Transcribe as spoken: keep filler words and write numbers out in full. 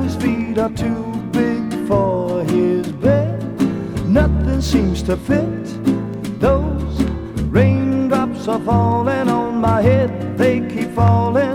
his feet are too big for his bed. Nothing seems to fit. Those raindrops are falling on my head. They keep falling